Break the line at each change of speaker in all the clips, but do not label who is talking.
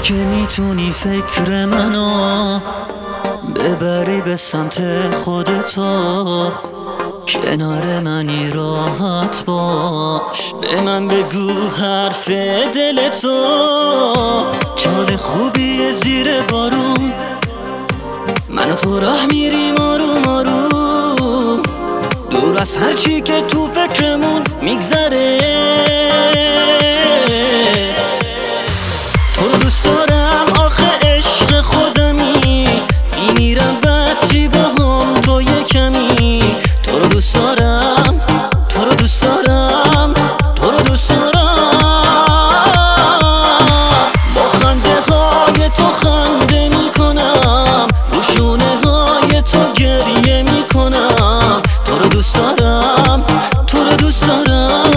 که میتونی فکر منو ببری به سمت خودتو، کنار منی راحت باش، به من بگو حرف دلتو. چال خوبیه زیر بارون، من و تو راه میریم آروم آروم، دور از هر چی که تو فکرمون میگذره. تو رو دوست دارم آخه عشق خودمی، میمیرم بعد چی باهم تو یه کمی. تو رو دوست دارم، تو رو دوست دارم، تو رو دوست دارم. با خنده های تو خنده میکنم، رو شونه های تو گریه میکنم. تو رو دوست دارم، تو رو دوست دارم.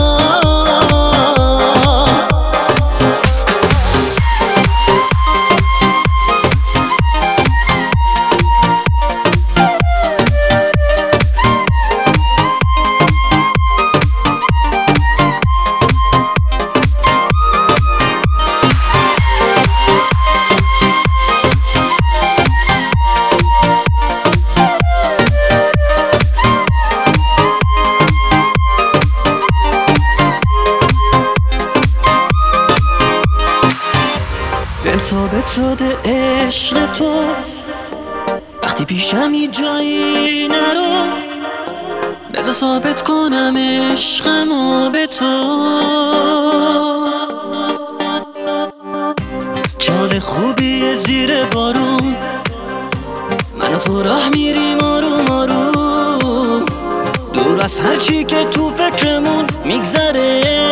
بهم ثابت شده عشق تو، وقتی پیشم هیچ جایی نرو، بذار ثابت کنم عشقمو به تو. چال خوبیه زیر بارون، من و تو راه میریم آروم آروم، دور از هر چی که تو فکرمون میگذره.